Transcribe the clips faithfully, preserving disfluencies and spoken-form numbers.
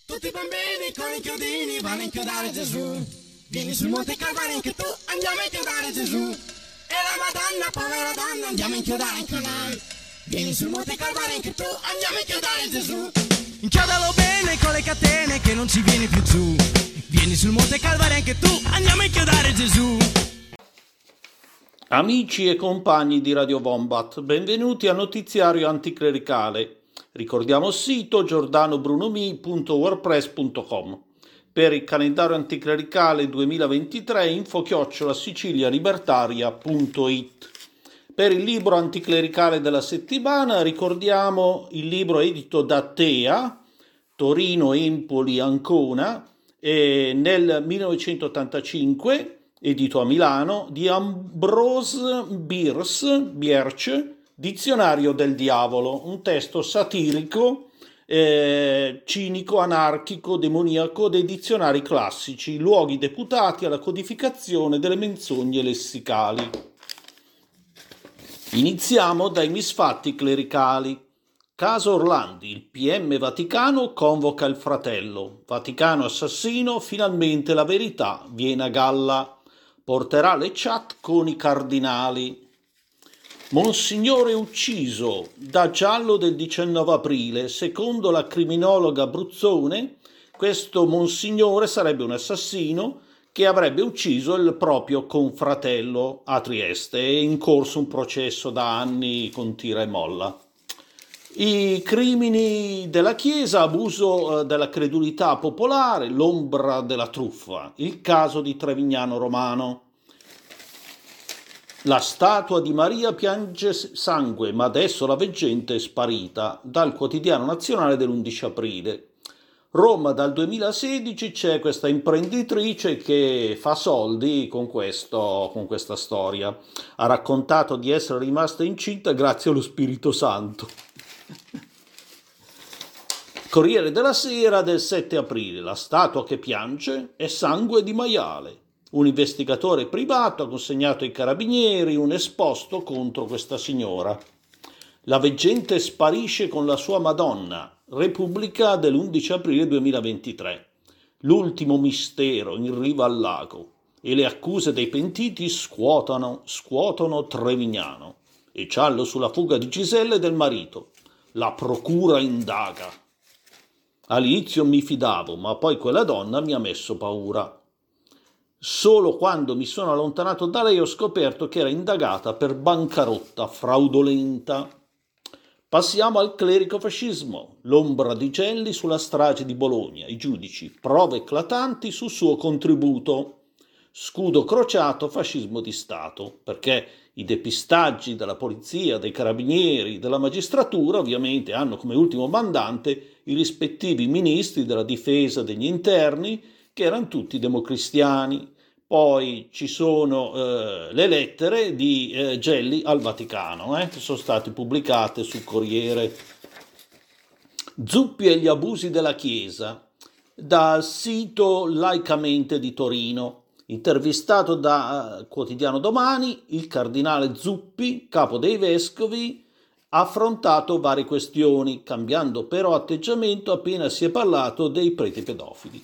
Tutti i bambini con i chiodini vanno a inchiodare Gesù. Vieni sul Monte Calvario anche tu, andiamo a inchiodare Gesù. E la Madonna, povera donna, andiamo a inchiodare anche noi. Vieni sul Monte Calvario anche tu, andiamo a inchiodare Gesù. Inchiodalo bene con le catene che non ci vieni più giù. Vieni sul Monte Calvario anche tu, andiamo a inchiodare Gesù. Amici e compagni di Radio Wombat, benvenuti a Notiziario Anticlericale. Ricordiamo il sito giordanobrunomi punto wordpress punto com. Per il calendario anticlericale duemilaventitré info chiocciola sicilialibertaria punto it. Per il libro anticlericale della settimana ricordiamo il libro edito da Tea, Torino, Empoli, Ancona, e nel millenovecentottantacinque, edito a Milano, di Ambrose Bierce, Bierce, Dizionario del diavolo, un testo satirico, eh, cinico, anarchico, demoniaco dei dizionari classici, luoghi deputati alla codificazione delle menzogne lessicali. Iniziamo dai misfatti clericali. Caso Orlandi, il P M Vaticano convoca il fratello. Vaticano assassino, finalmente la verità viene a galla. Porterà le chat con i cardinali. Monsignore ucciso, da giallo del diciannove aprile. Secondo la criminologa Bruzzone, questo Monsignore sarebbe un assassino che avrebbe ucciso il proprio confratello a Trieste. È in corso un processo da anni con tira e molla. I crimini della Chiesa, abuso della credulità popolare, l'ombra della truffa, il caso di Trevignano Romano. La statua di Maria piange sangue, ma adesso la veggente è sparita, dal Quotidiano Nazionale dell'undici aprile. Roma, dal duemilasedici c'è questa imprenditrice che fa soldi con, questo, con questa storia. Ha raccontato di essere rimasta incinta grazie allo Spirito Santo. Corriere della Sera del sette aprile. La statua che piange è sangue di maiale. Un investigatore privato ha consegnato ai carabinieri un esposto contro questa signora. La veggente sparisce con la sua Madonna. Repubblica dell'undici aprile duemilaventitré. L'ultimo mistero in riva al lago e le accuse dei pentiti scuotano, scuotono Trevignano. E giallo sulla fuga di Giselle e del marito. La procura indaga. All'inizio mi fidavo, ma poi quella donna mi ha messo paura. Solo quando mi sono allontanato da lei ho scoperto che era indagata per bancarotta fraudolenta. Passiamo al clericofascismo. L'ombra di Gelli sulla strage di Bologna. I giudici, prove eclatanti sul suo contributo. Scudo crociato, fascismo di Stato, perché i depistaggi della polizia, dei carabinieri, della magistratura ovviamente hanno come ultimo mandante i rispettivi ministri della difesa, degli interni, che erano tutti democristiani. Poi ci sono eh, le lettere di eh, Gelli al Vaticano, eh, che sono state pubblicate sul Corriere. Zuppi e gli abusi della Chiesa, dal sito Laicamente di Torino. Intervistato da uh, Quotidiano Domani, il cardinale Zuppi, capo dei vescovi, ha affrontato varie questioni, cambiando però atteggiamento appena si è parlato dei preti pedofili.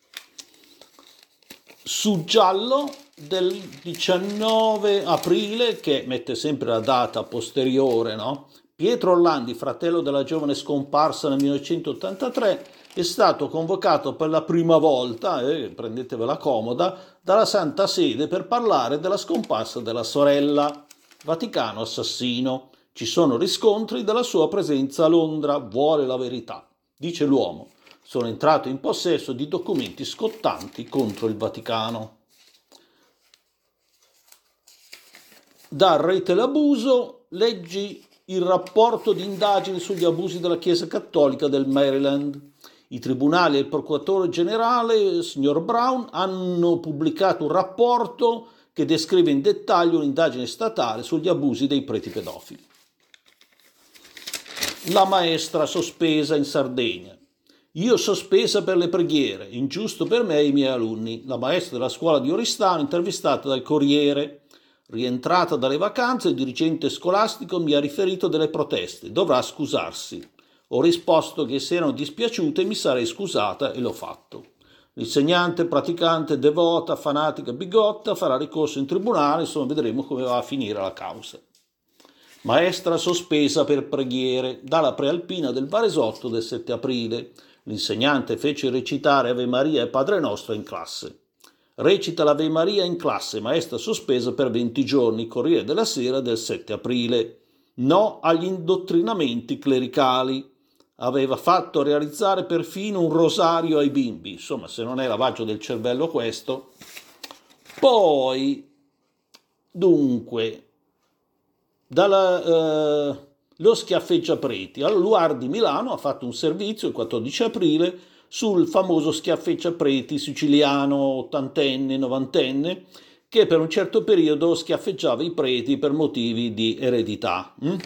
Su Giallo del diciannove aprile, che mette sempre la data posteriore, no? Pietro Orlandi, fratello della giovane scomparsa nel millenovecentottantatré, è stato convocato per la prima volta, eh, prendetevela comoda, dalla Santa Sede per parlare della scomparsa della sorella. Vaticano assassino. Ci sono riscontri della sua presenza a Londra, vuole la verità. Dice l'uomo, sono entrato in possesso di documenti scottanti contro il Vaticano. Da Rete l'abuso, leggi il rapporto di indagine sugli abusi della Chiesa Cattolica del Maryland. I tribunali e il procuratore generale, signor Brown, hanno pubblicato un rapporto che descrive in dettaglio un'indagine statale sugli abusi dei preti pedofili. La maestra sospesa in Sardegna. Io sospesa per le preghiere, ingiusto per me e i miei alunni. La maestra della scuola di Oristano, intervistata dal Corriere. Rientrata dalle vacanze, il dirigente scolastico mi ha riferito delle proteste. Dovrà scusarsi. Ho risposto che se erano dispiaciute mi sarei scusata e l'ho fatto. L'insegnante, praticante, devota, fanatica, bigotta farà ricorso in tribunale, insomma vedremo come va a finire la causa. Maestra sospesa per preghiere dalla prealpina del Varesotto del sette aprile. L'insegnante fece recitare Ave Maria e Padre Nostro in classe. Recita l'Ave Maria in classe, maestra sospesa per venti giorni, Corriere della Sera del sette aprile. No agli indottrinamenti clericali. Aveva fatto realizzare perfino un rosario ai bimbi. Insomma, se non è lavaggio del cervello questo. Poi, dunque, dalla, eh, lo schiaffeggiapreti. Allora, l'U A R di Milano ha fatto un servizio il quattordici aprile sul famoso schiaffeggiapreti siciliano ottantenne, novantenne, che per un certo periodo schiaffeggiava i preti per motivi di eredità. Mm?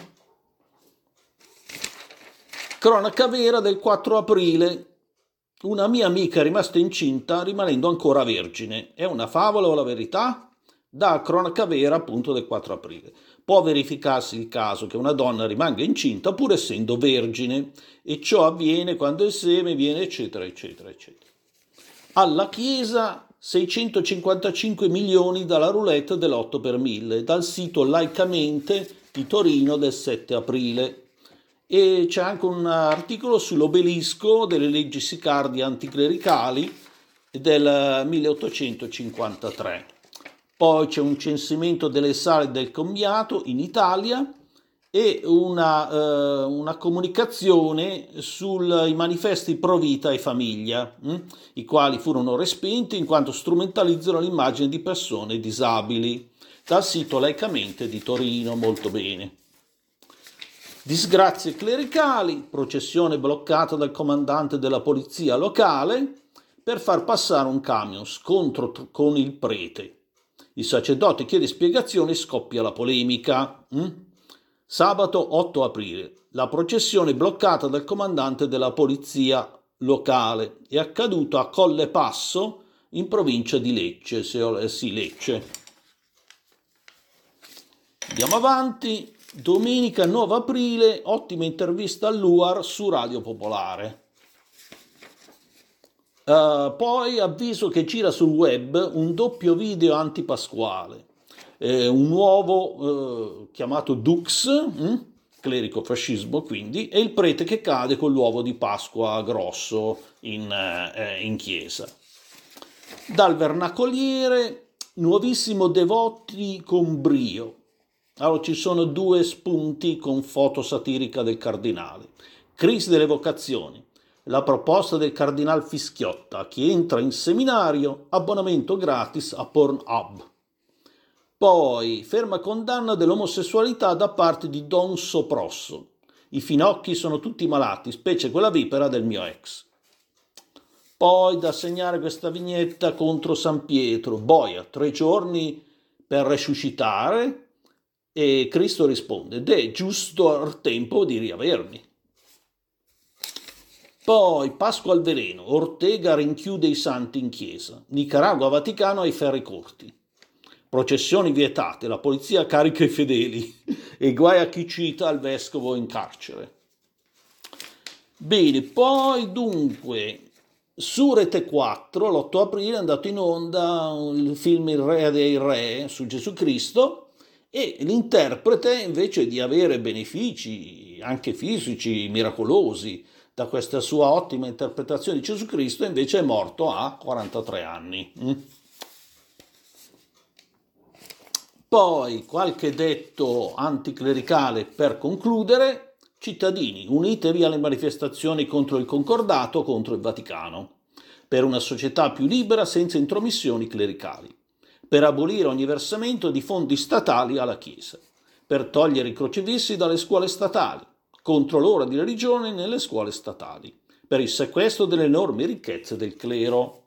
Cronaca vera del quattro aprile. Una mia amica è rimasta incinta rimanendo ancora vergine. È una favola o la verità? Da cronaca vera appunto del quattro aprile. Può verificarsi il caso che una donna rimanga incinta pur essendo vergine, e ciò avviene quando il seme viene eccetera eccetera eccetera. Alla Chiesa seicentocinquantacinque milioni dalla roulette dell'otto per mille, dal sito Laicamente di Torino del sette aprile. E c'è anche un articolo sull'obelisco delle leggi Sicardi anticlericali del milleottocentocinquantatré. Poi c'è un censimento delle sale del commiato in Italia e una, eh, una comunicazione sui manifesti pro vita e famiglia, hm? i quali furono respinti in quanto strumentalizzano l'immagine di persone disabili, dal sito Laicamente di Torino. Molto bene. Disgrazie clericali, processione bloccata dal comandante della polizia locale per far passare un camion, scontro con il prete. Il sacerdote chiede spiegazioni e scoppia la polemica. Mm? Sabato otto aprile, la processione bloccata dal comandante della polizia locale. È accaduto a Colle Passo, in provincia di Lecce. Sì, Lecce. Andiamo avanti. Domenica nove aprile, ottima intervista all'U A R su Radio Popolare. Uh, poi avviso che gira sul web un doppio video antipasquale, eh, un nuovo eh, chiamato Dux, hm? clerico fascismo quindi, e il prete che cade con l'uovo di Pasqua grosso in, eh, in chiesa. Dal Vernacoliere, nuovissimo Devoti con brio. Allora ci sono due spunti con foto satirica del cardinale. Crisi delle vocazioni. La proposta del cardinal Fischiotta: chi entra in seminario, abbonamento gratis a Pornhub. Poi, ferma condanna dell'omosessualità da parte di Don Soprosso. I finocchi sono tutti malati, specie quella vipera del mio ex. Poi, da segnare questa vignetta contro San Pietro. Boia, tre giorni per resuscitare, e Cristo risponde: ed è giusto il tempo di riavermi. Poi Pasqua al veleno, Ortega rinchiude i santi in chiesa, Nicaragua Vaticano ai ferri corti, processioni vietate, la polizia carica i fedeli e guai a chi cita il vescovo in carcere. Bene, poi dunque su Rete quattro l'otto aprile è andato in onda il film Il Re dei Re su Gesù Cristo, e l'interprete, invece di avere benefici anche fisici miracolosi da questa sua ottima interpretazione di Gesù Cristo, invece è morto a quarantatré anni. Poi qualche detto anticlericale per concludere: cittadini, unitevi alle manifestazioni contro il concordato, contro il Vaticano, per una società più libera senza intromissioni clericali, per abolire ogni versamento di fondi statali alla Chiesa, per togliere i crocifissi dalle scuole statali, contro l'ora di religione nelle scuole statali, per il sequestro delle enormi ricchezze del clero.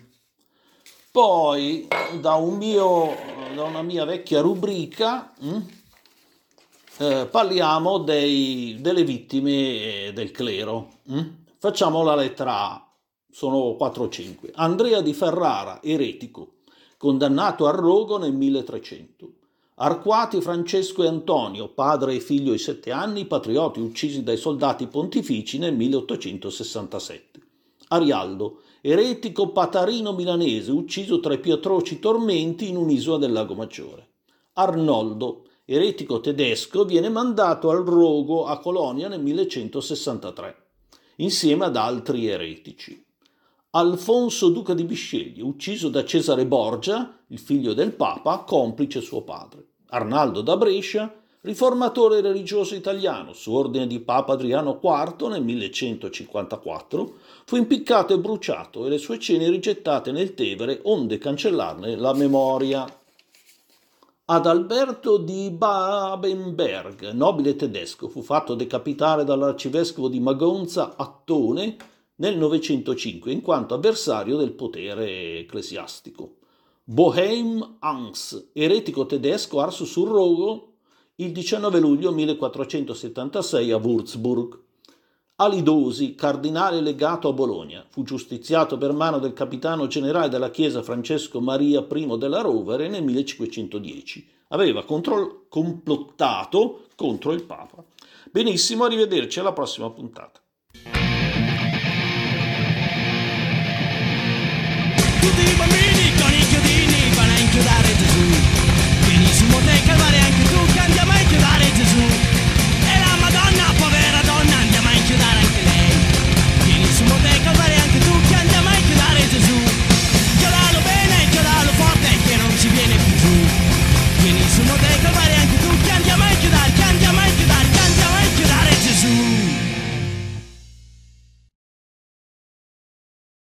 Poi, da, un mio, da una mia vecchia rubrica, eh, parliamo dei, delle vittime del clero. Facciamo la lettera A, sono quattro o cinque. Andrea di Ferrara, eretico, condannato al rogo nel milletrecento. Arquati Francesco e Antonio, padre e figlio di sette anni, patrioti uccisi dai soldati pontifici nel milleottocentosessantasette. Arialdo, eretico patarino milanese, ucciso tra i più atroci tormenti in un'isola del Lago Maggiore. Arnoldo, eretico tedesco, viene mandato al rogo a Colonia nel millecentosessantatré, insieme ad altri eretici. Alfonso duca di Bisceglie, ucciso da Cesare Borgia, il figlio del Papa, complice suo padre. Arnaldo da Brescia, riformatore religioso italiano, su ordine di Papa Adriano quarto nel millecentocinquantaquattro, fu impiccato e bruciato e le sue ceneri gettate nel Tevere onde cancellarne la memoria. Adalberto di Babenberg, nobile tedesco, fu fatto decapitare dall'arcivescovo di Magonza Attone nel novecentocinque in quanto avversario del potere ecclesiastico. Boheim Hans, eretico tedesco, arso sul rogo il diciannove luglio millequattrocentosettantasei a Würzburg. Alidosi, cardinale legato a Bologna, fu giustiziato per mano del capitano generale della Chiesa Francesco Maria I della Rovere nel millecinquecentodieci. Aveva contro- complottato contro il Papa. Benissimo, arrivederci alla prossima puntata.